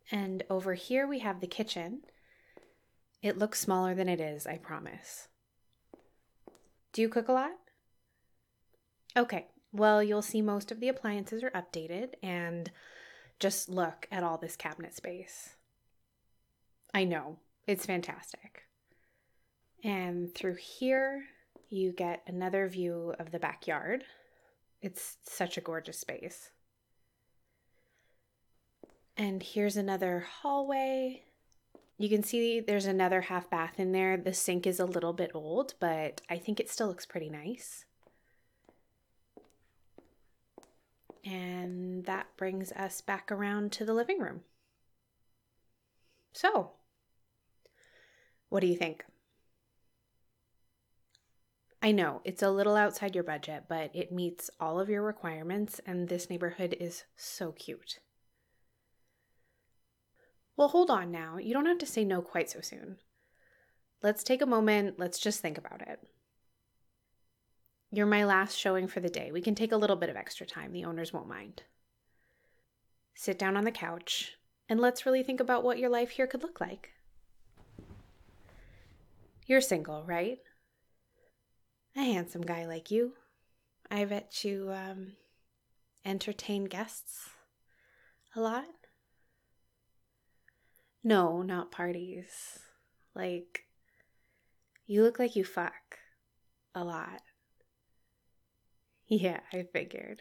And over here we have the kitchen. It looks smaller than it is, I promise. Do you cook a lot? Okay, well, you'll see most of the appliances are updated, and just look at all this cabinet space. I know, it's fantastic. And through here, you get another view of the backyard. It's such a gorgeous space. And here's another hallway. You can see there's another half bath in there. The sink is a little bit old, but I think it still looks pretty nice. And that brings us back around to the living room. So, what do you think? I know it's a little outside your budget, but it meets all of your requirements, and this neighborhood is so cute. Well, hold on now. You don't have to say no quite so soon. Let's take a moment. Let's just think about it. You're my last showing for the day. We can take a little bit of extra time. The owners won't mind. Sit down on the couch, and let's really think about what your life here could look like. You're single, right? A handsome guy like you. I bet you entertain guests a lot? No, not parties. Like, you look like you fuck a lot. Yeah, I figured.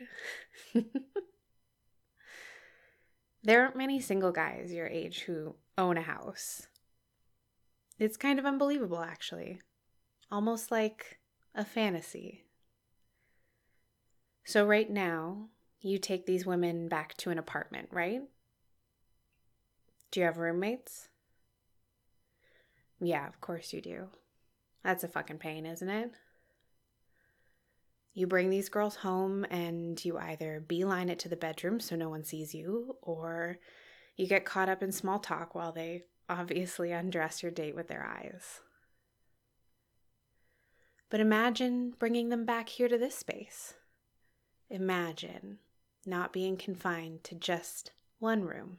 There aren't many single guys your age who own a house. It's kind of unbelievable, actually. Almost like a fantasy. So right now, you take these women back to an apartment, right? Do you have roommates? Yeah, of course you do. That's a fucking pain, isn't it? You bring these girls home and you either beeline it to the bedroom so no one sees you, or you get caught up in small talk while they obviously undress your date with their eyes. But imagine bringing them back here to this space. Imagine not being confined to just one room.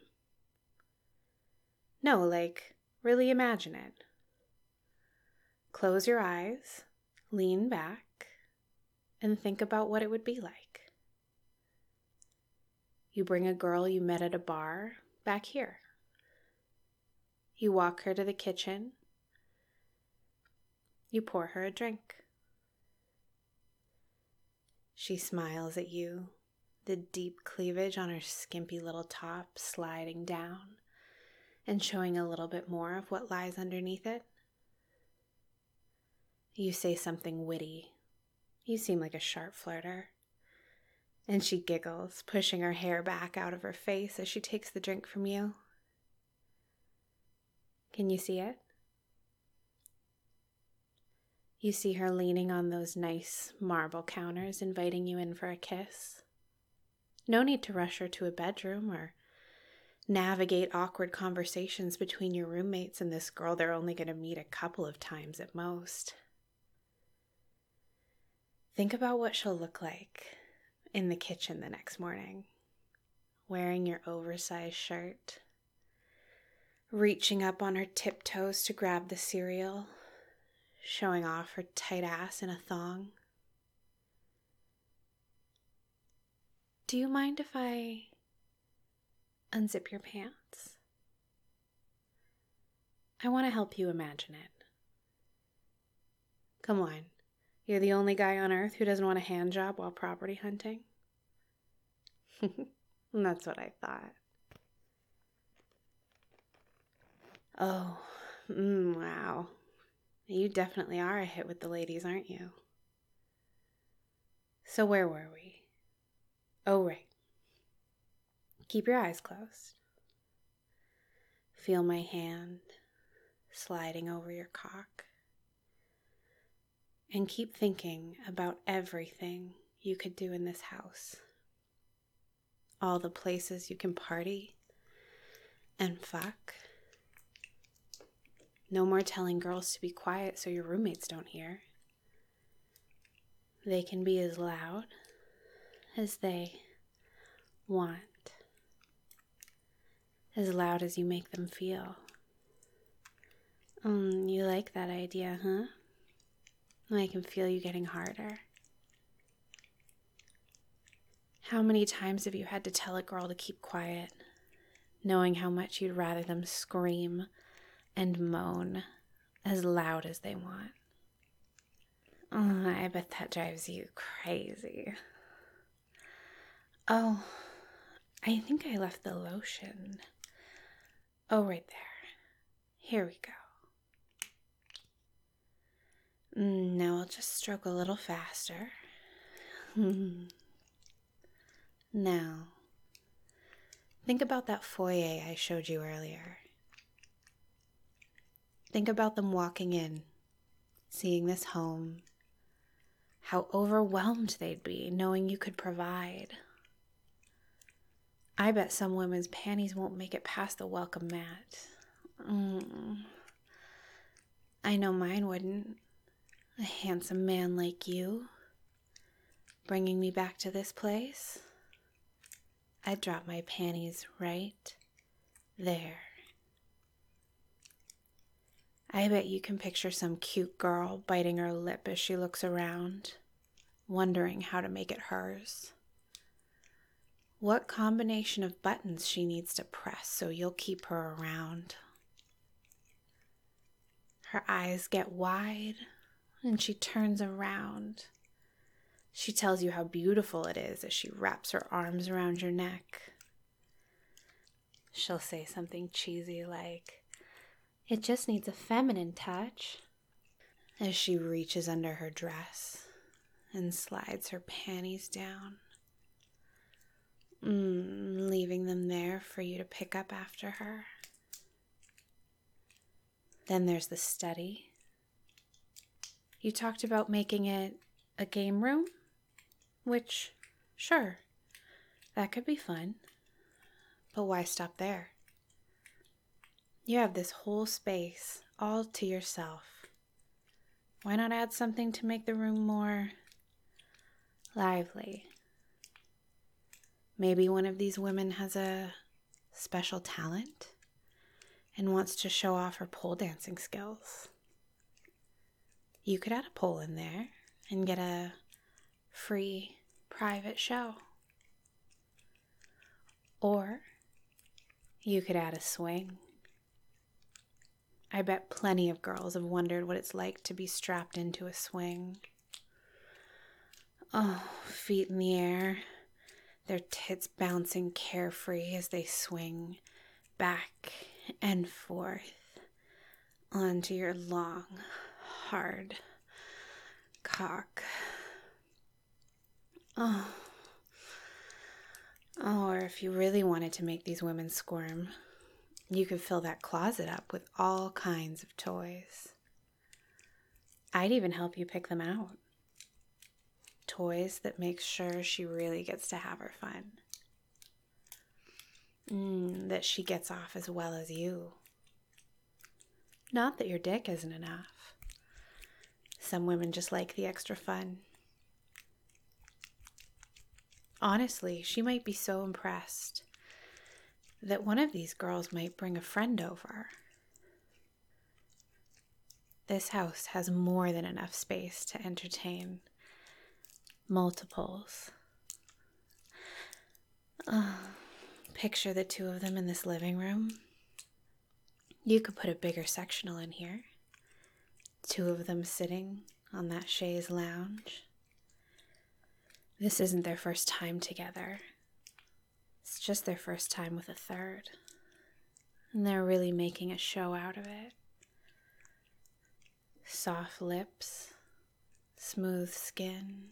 No, like, really imagine it. Close your eyes, lean back, and think about what it would be like. You bring a girl you met at a bar back here. You walk her to the kitchen. You pour her a drink. She smiles at you, the deep cleavage on her skimpy little top sliding down and showing a little bit more of what lies underneath it. You say something witty. You seem like a sharp flirter. And she giggles, pushing her hair back out of her face as she takes the drink from you. Can you see it? You see her leaning on those nice marble counters, inviting you in for a kiss. No need to rush her to a bedroom or navigate awkward conversations between your roommates and this girl they're only going to meet a couple of times at most. Think about what she'll look like in the kitchen the next morning, wearing your oversized shirt, reaching up on her tiptoes to grab the cereal, showing off her tight ass in a thong. Do you mind if I unzip your pants? I want to help you imagine it. Come on. You're the only guy on earth who doesn't want a hand job while property hunting? That's what I thought. Oh, wow. You definitely are a hit with the ladies, aren't you? So where were we? Oh, right. Keep your eyes closed. Feel my hand sliding over your cock. And keep thinking about everything you could do in this house. All the places you can party and fuck. No more telling girls to be quiet so your roommates don't hear. They can be as loud as they want. as loud as you make them feel. You like that idea, huh? I can feel you getting harder. How many times have you had to tell a girl to keep quiet, knowing how much you'd rather them scream and moan as loud as they want? I bet that drives you crazy. Oh, I think I left the lotion. Oh, right there. Here we go. Now I'll just stroke a little faster. Now, think about that foyer I showed you earlier. Think about them walking in, seeing this home, how overwhelmed they'd be knowing you could provide. I bet some women's panties won't make it past the welcome mat. I know mine wouldn't. A handsome man like you, bringing me back to this place. I'd drop my panties right there. I bet you can picture some cute girl biting her lip as she looks around, wondering how to make it hers. What combination of buttons she needs to press so you'll keep her around. Her eyes get wide and she turns around. She tells you how beautiful it is as she wraps her arms around your neck. She'll say something cheesy like, "It just needs a feminine touch," as she reaches under her dress and slides her panties down, leaving them there for you to pick up after her. Then there's the study. You talked about making it a game room, which, sure, that could be fun. But why stop there? You have this whole space all to yourself. Why not add something to make the room more lively? Maybe one of these women has a special talent and wants to show off her pole dancing skills. You could add a pole in there and get a free private show. Or you could add a swing. I bet plenty of girls have wondered what it's like to be strapped into a swing. Oh, feet in the air, their tits bouncing carefree as they swing back and forth onto your long, hard cock. Oh, or if you really wanted to make these women squirm, you could fill that closet up with all kinds of toys. I'd even help you pick them out. Toys that make sure she really gets to have her fun. That she gets off as well as you. Not that your dick isn't enough. Some women just like the extra fun. Honestly, she might be so impressed that one of these girls might bring a friend over. This house has more than enough space to entertain multiples. Picture the two of them in this living room. You could put a bigger sectional in here. Two of them sitting on that chaise lounge. This isn't their first time together. It's just their first time with a third. And they're really making a show out of it. Soft lips, smooth skin.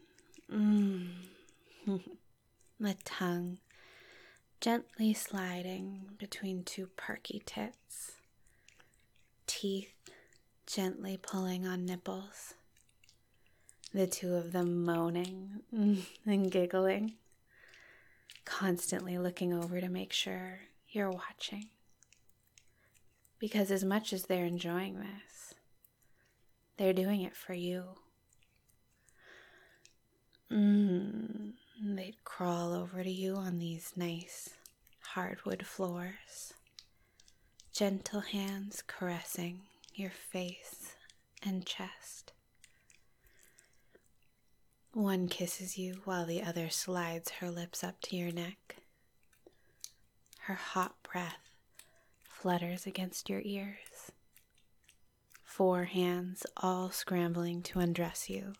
The tongue gently sliding between two perky tits. Teeth gently pulling on nipples. The two of them moaning and giggling, constantly looking over to make sure you're watching. Because as much as they're enjoying this, they're doing it for you. They'd crawl over to you on these nice hardwood floors, gentle hands caressing your face and chest. One kisses you while the other slides her lips up to your neck. Her hot breath flutters against your ears. 4 hands all scrambling to undress you.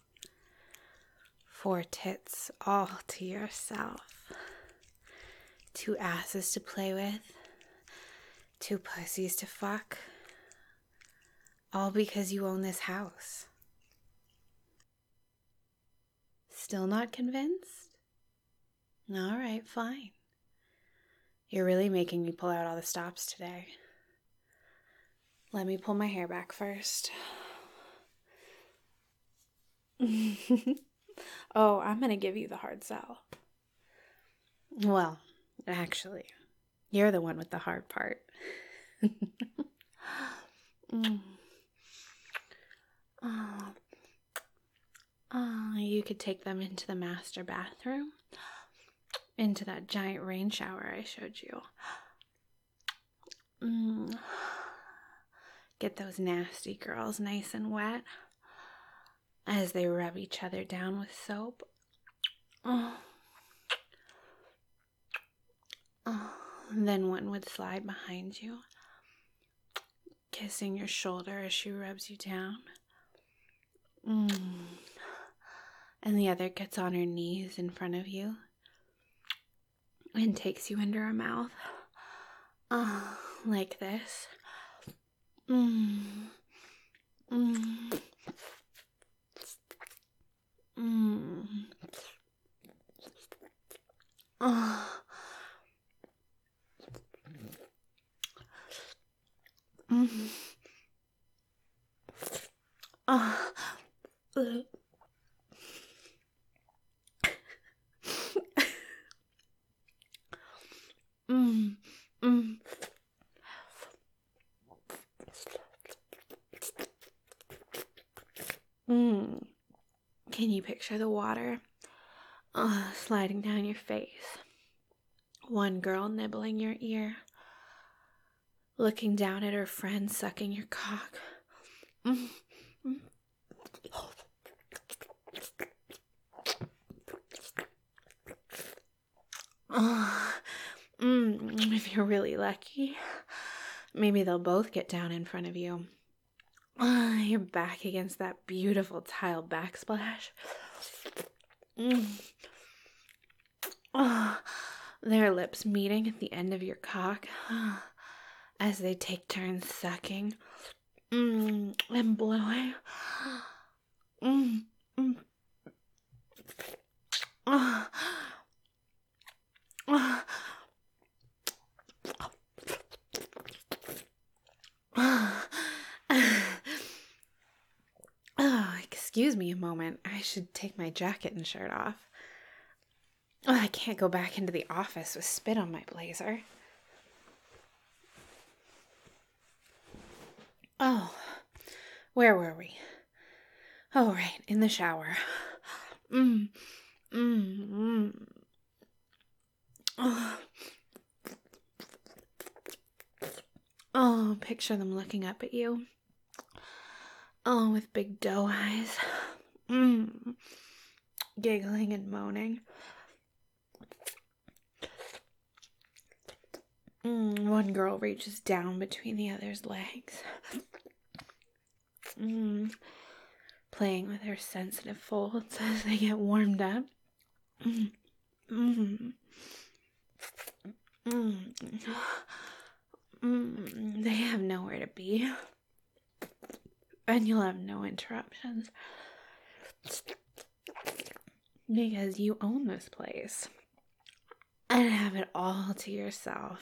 4 tits all to yourself. 2 asses to play with. 2 pussies to fuck. All because you own this house. Still not convinced? All right, fine. You're really making me pull out all the stops today. Let me pull my hair back first. Oh, I'm going to give you the hard sell. Well, actually, you're the one with the hard part. You could take them into the master bathroom, into that giant rain shower I showed you. Get those nasty girls nice and wet as they rub each other down with soap. Then one would slide behind you, kissing your shoulder as she rubs you down. And the other gets on her knees in front of you and takes you into her mouth. Like this. Can you picture the water sliding down your face? One girl nibbling your ear, looking down at her friend sucking your cock. If you're really lucky, maybe they'll both get down in front of you. Your back against that beautiful tile backsplash. Their lips meeting at the end of your cock as they take turns sucking and blowing. Excuse me a moment. I should take my jacket and shirt off. I can't go back into the office with spit on my blazer. Oh, where were we? Oh, right, in the shower. Oh, picture them looking up at you. Oh, with big doe eyes. Giggling and moaning. One girl reaches down between the other's legs. Playing with her sensitive folds as they get warmed up. They have nowhere to be. And you'll have no interruptions. Because you own this place. And have it all to yourself.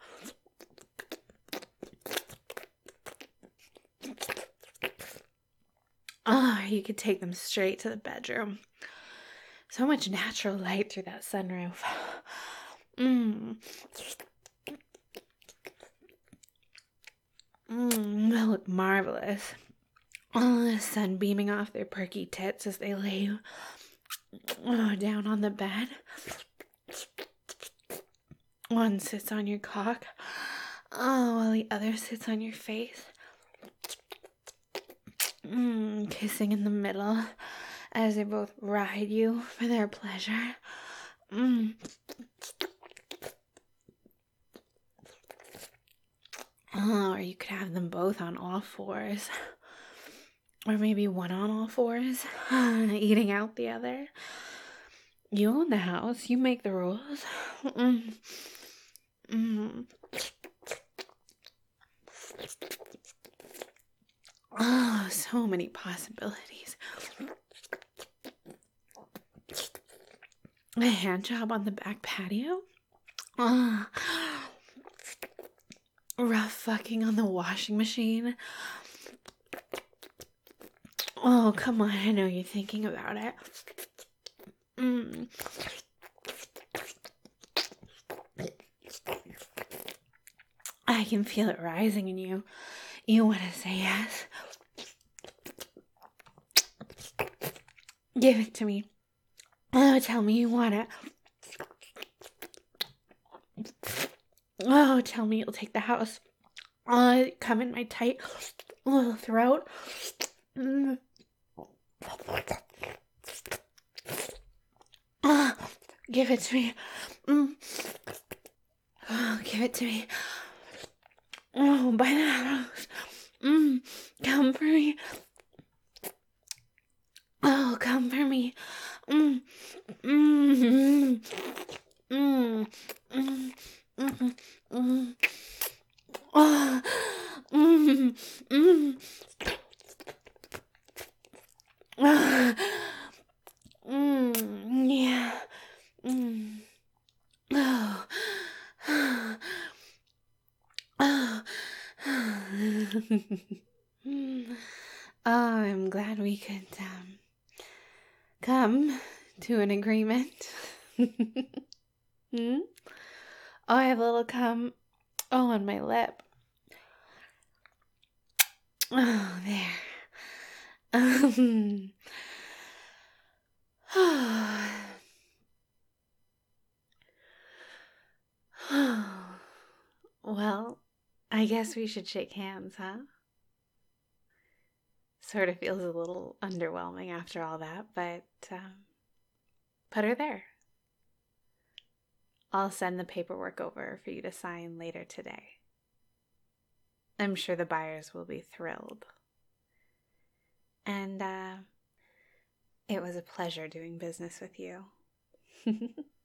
You could take them straight to the bedroom. So much natural light through that sunroof. They look marvelous. The sun beaming off their perky tits as they lay down on the bed. One sits on your cock, Oh, while the other sits on your face. Kissing in the middle as they both ride you for their pleasure. Oh, or you could have them both on all fours. Or maybe one on all fours, eating out the other. You own the house. You make the rules. Oh, so many possibilities. A hand job on the back patio? Rough fucking on the washing machine? Oh, come on. I know you're thinking about it. I can feel it rising in you. You want to say yes? Give it to me. Oh, tell me you want it. Oh, tell me you'll take the house. Come in my tight little throat. Give it to me. Oh, give it to me. Oh, by the house. Come for me. Oh, come for me. Yeah. Oh. I'm glad we could come to an agreement. Oh, I have a little cum. Oh, on my lip. Oh, there. Well, I guess we should shake hands, huh? Sort of feels a little underwhelming after all that, but put her there. I'll send the paperwork over for you to sign later today. I'm sure the buyers will be thrilled. And it was a pleasure doing business with you.